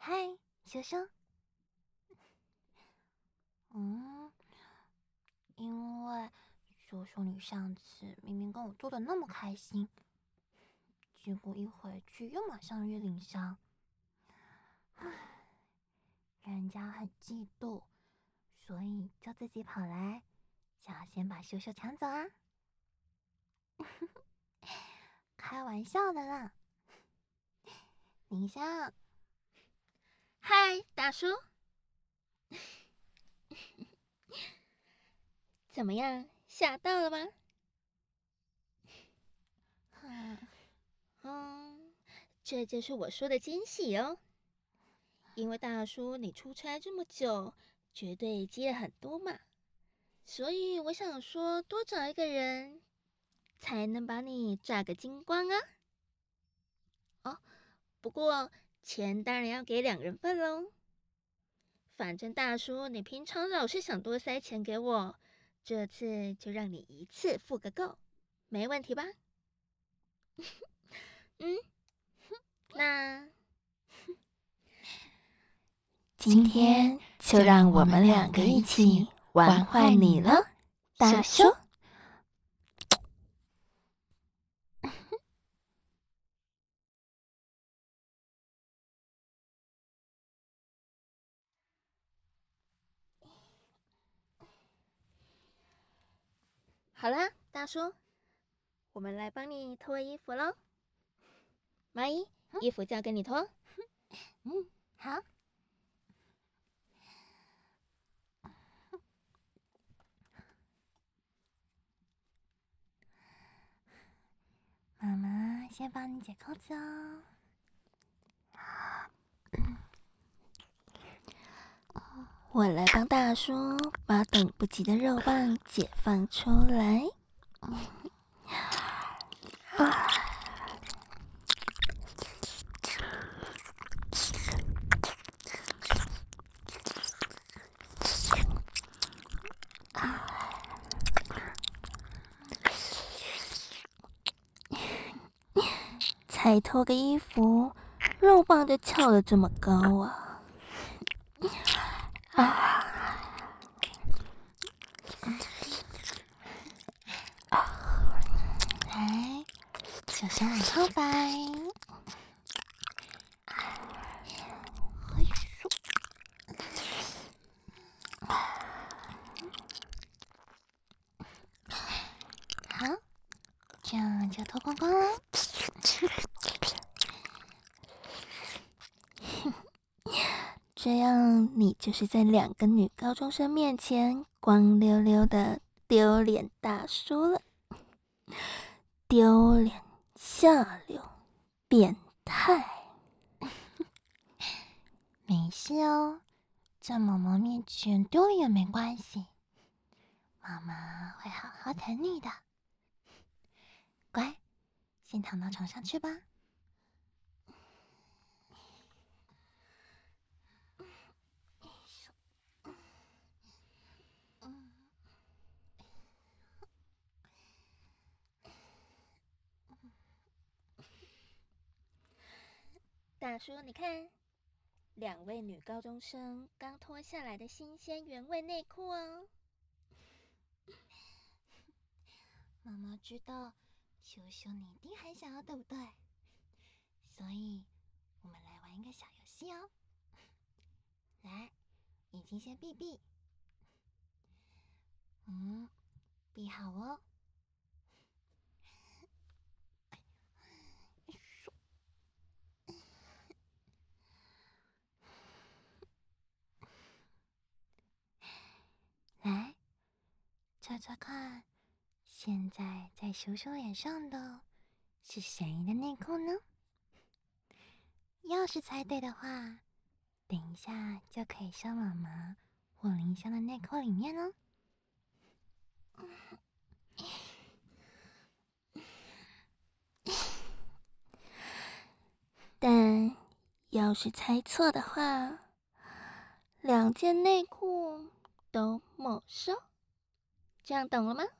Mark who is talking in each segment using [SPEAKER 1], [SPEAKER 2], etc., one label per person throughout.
[SPEAKER 1] 嗨，羞羞。因为羞羞你上次明明跟我做的那么开心，结果一回去又马上约凌霄，人家很嫉妒，所以就自己跑来，想要先把羞羞抢走啊！开玩笑的啦，凌霄。
[SPEAKER 2] 嗨，大叔，怎么样？吓到了吗？这就是我说的惊喜哦。因为大叔你出差这么久，绝对积了很多嘛，所以我想说多找一个人，才能把你榨个精光啊。哦，不过钱当然要给2人份喽。反正大叔你平常老是想多塞钱给我，这次就让你一次付个够，没问题吧？嗯，那
[SPEAKER 1] 今天就让我们两个一起玩坏你了，大叔。
[SPEAKER 2] 好啦，大叔，我们来帮你脱衣服喽。麻衣，衣服交给你脱。
[SPEAKER 1] 好。妈妈先帮你解扣子哦。
[SPEAKER 2] 我来帮大叔把等不及的肉棒解放出来。才脱个衣服，肉棒就翘得这么高啊！
[SPEAKER 1] 来，手手往后摆。哎咻！好，这样就脱光光了。
[SPEAKER 2] 这样你就是在2个女高中生面前光溜溜的丢脸大叔了。丢脸、下流、变态。
[SPEAKER 1] 没事哦，在妈妈面前丢脸也没关系，妈妈会好好疼你的。乖，先躺到床上去吧。
[SPEAKER 2] 大叔，你看，2位女高中生刚脱下来的新鲜原味内裤哦。
[SPEAKER 1] 妈妈知道，羞羞你一定很想要，对不对？所以，我们来玩一个小游戏哦。来，眼睛先闭闭。闭好哦。来，猜猜看，现在在羞羞脸上的是谁的内裤呢？要是猜对的话，等一下就可以上妈妈或林香的内裤里面哦。
[SPEAKER 2] 但要是猜错的话，2件内裤都没收，这样懂了吗？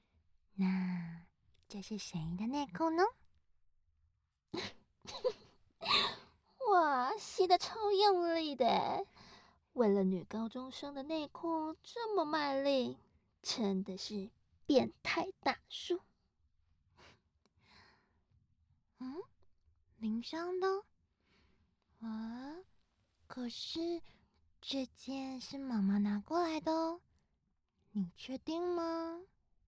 [SPEAKER 1] 那这是谁的内裤呢？
[SPEAKER 2] 哇，吸得超用力的，为了女高中生的内裤这么卖力，真的是变态大叔。
[SPEAKER 1] 林香的？啊，可是这件是妈妈拿过来的哦，你确定吗？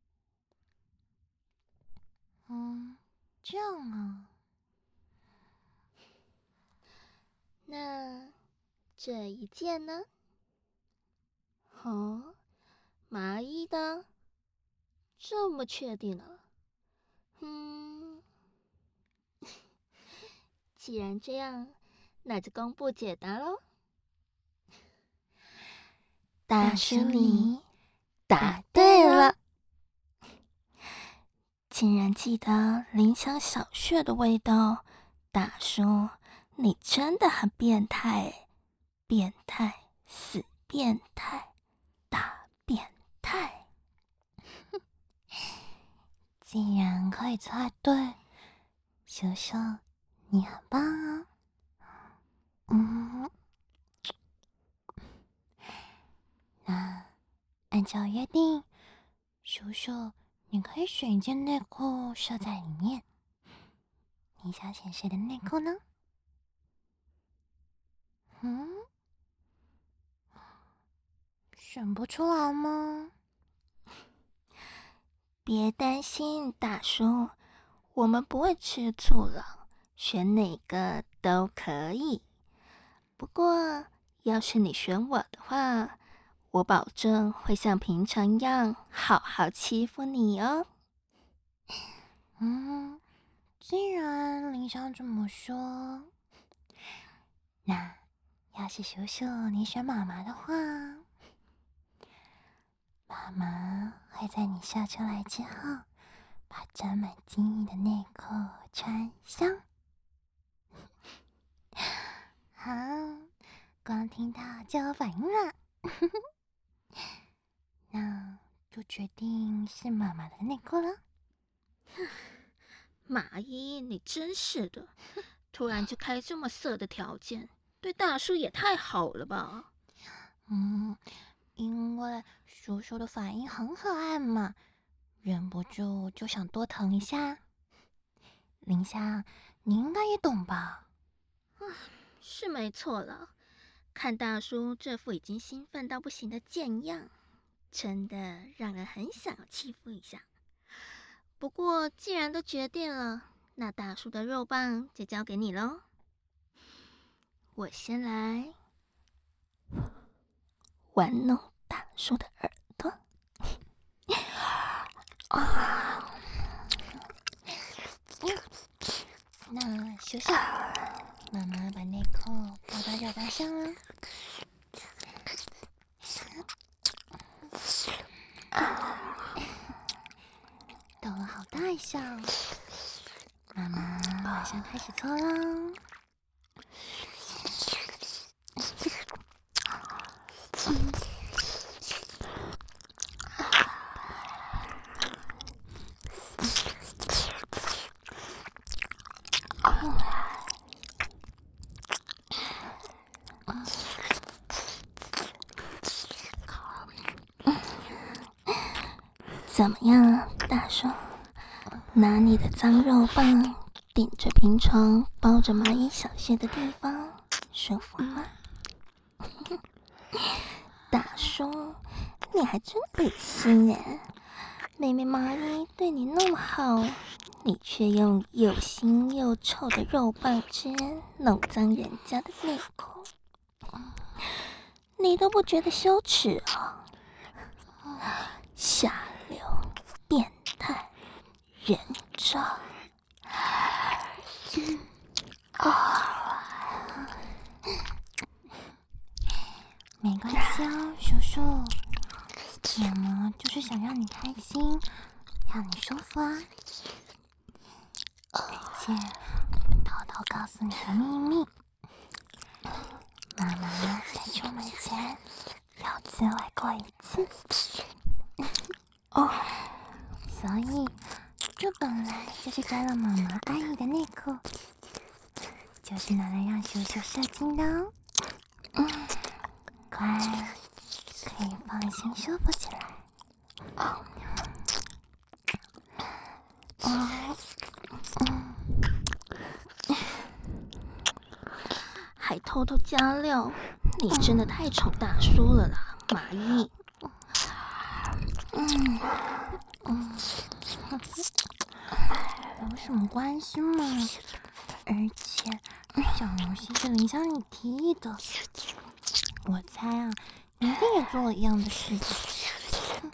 [SPEAKER 1] 这样啊。
[SPEAKER 2] 那这一件呢？哦，麻衣的，这么确定啊？既然这样，那就公布解答喽。大叔，你答对了，竟然记得林香小穴的味道。大叔，你真的很变态，变态，死变态，大变态。
[SPEAKER 1] 既然可以猜对，秀秀，你很棒啊！那按照约定，秀秀，你可以选一件内裤射在里面。你想选谁的内裤呢？选不出来吗？
[SPEAKER 2] 别担心，大叔，我们不会吃醋了，选哪个都可以。不过，要是你选我的话，我保证会像平常一样好好欺负你哦。
[SPEAKER 1] 既然林香这么说，那要是秀秀你选妈妈的话，妈妈会在你射出来之后，把沾满精液的内裤穿上。好，光听到就有反应了。那就决定是妈妈的内裤了。
[SPEAKER 2] 马伊，你真是的，突然就开这么色的条件，对大叔也太好了吧？
[SPEAKER 1] 因为叔叔的反应很可爱嘛，忍不住就想多疼一下。林香，你应该也懂吧？
[SPEAKER 2] 是没错了，看大叔这副已经兴奋到不行的贱样，真的让人很想要欺负一下。不过既然都决定了，那大叔的肉棒就交给你喽。我先来玩弄大叔的耳朵。
[SPEAKER 1] 那秀秀，妈妈把内裤包到脚大上了。抖了好大一下，妈妈马上开始搓了。
[SPEAKER 2] 怎么样，大叔？拿你的脏肉棒顶着平常包着蚂蚁小穴的地方，舒服吗？大叔，你还真恶心耶！明明蚂蚁对你那么好，你却用又腥又臭的肉棒针弄脏人家的内裤，你都不觉得羞耻啊？下流、变态、人渣！
[SPEAKER 1] 没关系哦，叔叔，妈妈就是想让你开心，让你舒服啊。而且偷偷告诉你个秘密，妈妈在出门前有自慰过一次。所以这本来就是沾了妈妈爱意的内裤， 就是拿来让羞羞射精的哦。乖，可以放心舒服起来。
[SPEAKER 2] 还偷偷加料，你真的太宠大叔了啦，麻衣。
[SPEAKER 1] 有什么关系嘛？而且小游戏是林香你提议的，我猜啊，你一定也做了一样的事情。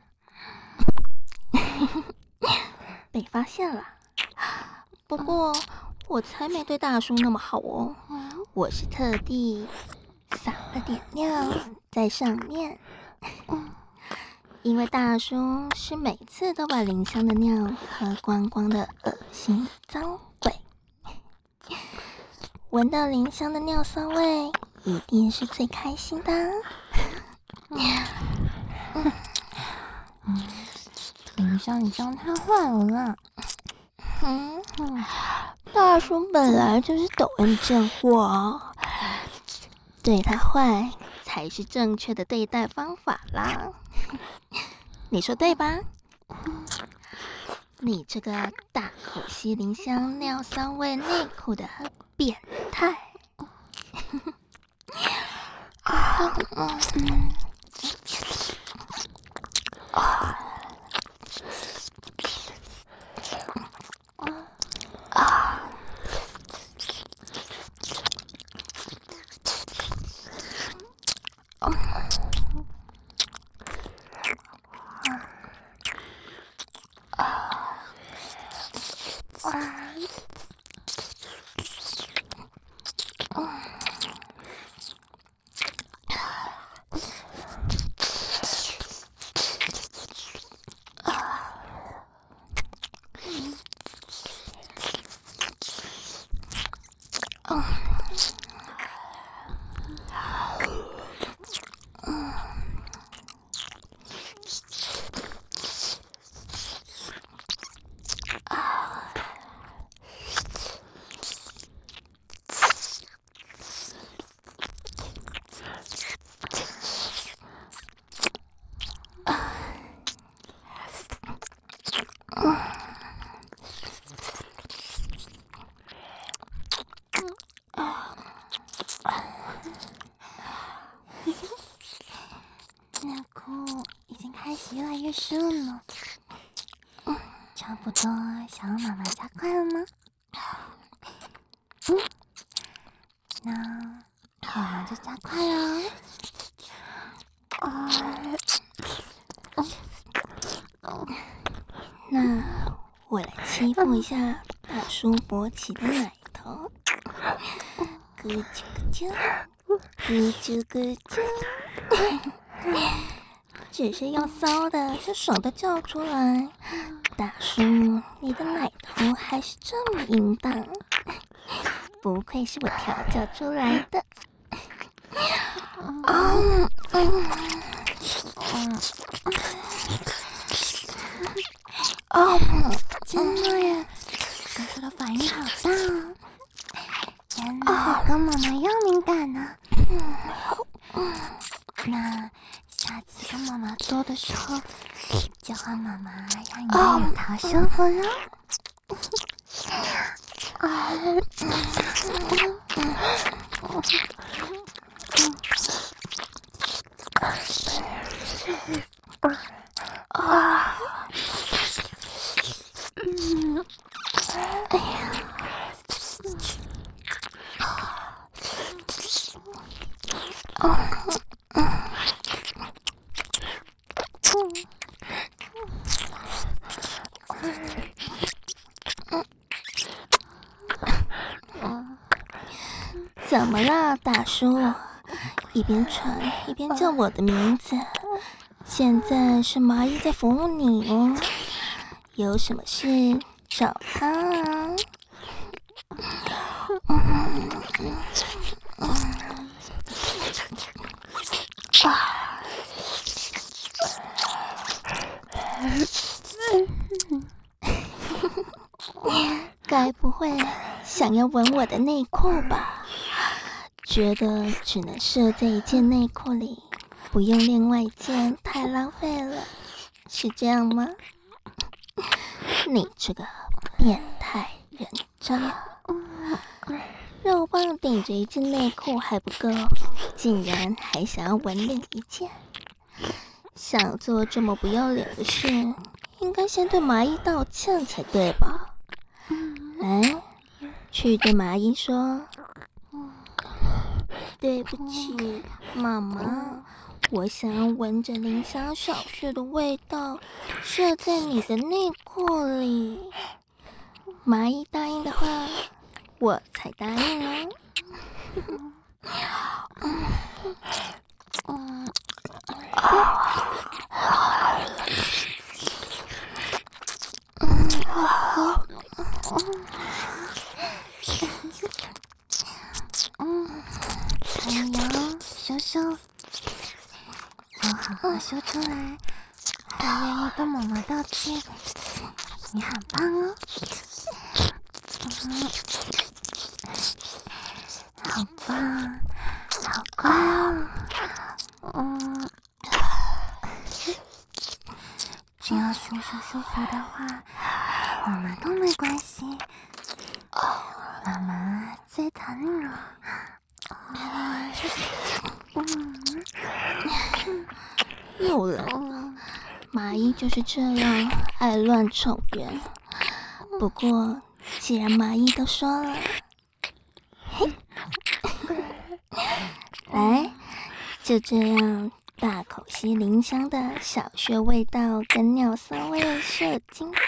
[SPEAKER 2] 被发现了。不过我才没对大叔那么好哦，我是特地撒了点尿在上面。因为大叔是每次都把林香的尿喝光光的恶心脏鬼，闻到林香的尿骚味一定是最开心的。
[SPEAKER 1] 林香，你这样太坏了啦！
[SPEAKER 2] 大叔本来就是抖 M 贱货，对他坏才是正确的对待方法啦。你说对吧？你这个大口吸林香尿骚味内裤的变态！
[SPEAKER 1] 内裤已经开始越来越湿了呢，差不多想要妈妈加快了吗？那妈妈就加快了。
[SPEAKER 2] 那我来欺负一下大叔勃起的奶头，咯吱咯吱，咯吱咯吱。只是用骚的就爽的叫出来，大叔，你的奶头还是这么淫荡，不愧是我调教出来的。
[SPEAKER 1] 真的耶，哥哥的反应好大哦，原来跟妈妈一样敏感呢。那下次跟妈妈做的时候，就换妈妈让你的奶头舒服了。
[SPEAKER 2] 怎么了，大叔？一边喘一边叫我的名字。现在是麻衣在服务你哦，有什么事找他啊。该不会想要闻我的内裤吧？觉得只能射在一件内裤里，不用另外一件太浪费了，是这样吗？你这个变态人渣！肉棒顶着一件内裤还不够，竟然还想要闻另一件。想做这么不要脸的事，应该先对麻衣道歉才对吧？来，去对麻衣说，对不起，妈妈，我想要闻着林香小穴的味道，射在你的内裤里。麻衣答应的话，我才答应哦。
[SPEAKER 1] 哎呦，羞羞，要好好说出来，还愿意跟妈妈道歉，你很棒哦。好棒，好乖哦。只要羞羞舒服的话，妈妈都没关系。妈妈最疼你了。
[SPEAKER 2] 又来了，麻衣就是这样爱乱宠人。不过既然麻衣都说了，嘿，来，就这样大口吸林香的小穴味道跟尿骚味射精吧，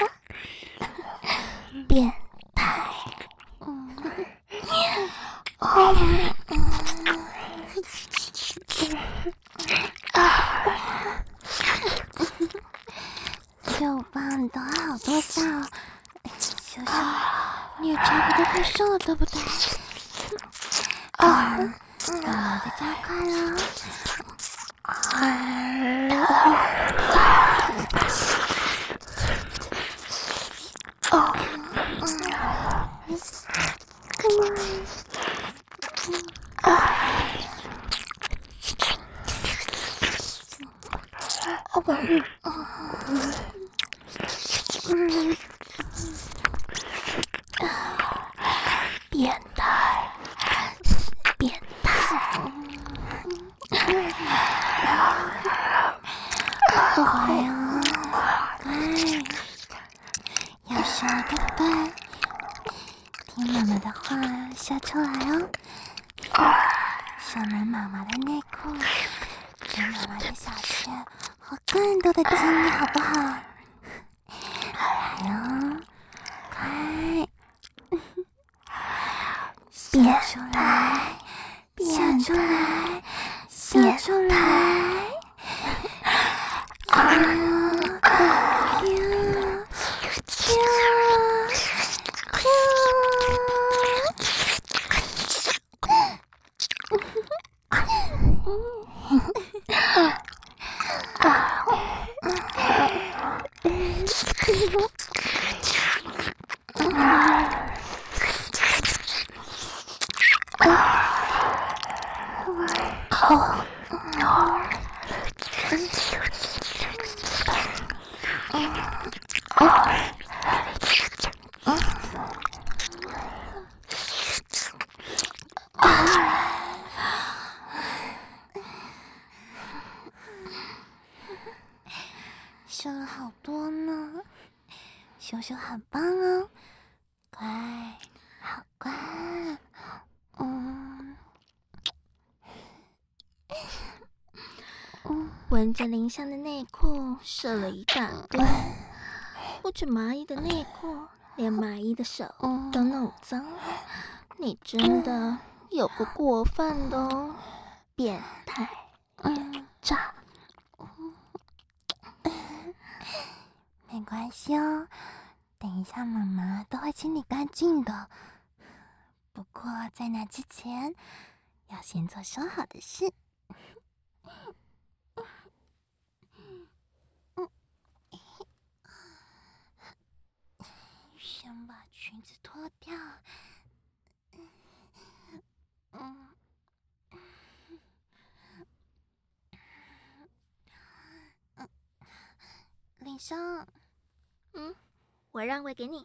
[SPEAKER 2] 变态！
[SPEAKER 1] 又棒，你都好多下哦。羞羞，你也差不多快瘦了，对不对？妈妈在加快了。
[SPEAKER 2] 变态，变态！
[SPEAKER 1] 乖哦，乖，要射对不对？听妈妈的话，射出来哦。射满妈妈的内裤，给妈妈的小穴和更多的精力，好不好？来哦，快！射出来，射出来，射出来！射了好多呢，羞羞很棒哦，乖，好乖。
[SPEAKER 2] 闻着林香的内裤射了一大堆，不止麻衣的内裤，连麻衣的手都弄脏了。你真的有个过分的哦，变态人渣！
[SPEAKER 1] 没关系哦，等一下妈妈都会清理干净的。不过在那之前，要先做说好的事。先把裙子脱掉， 晚上。
[SPEAKER 2] 我让位给你。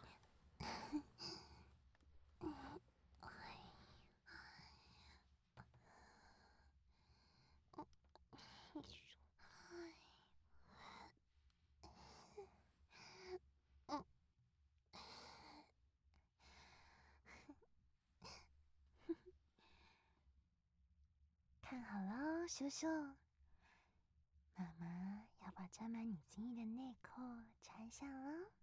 [SPEAKER 1] 看好喽，叔叔，妈妈要把沾满你精液的内裤穿上了。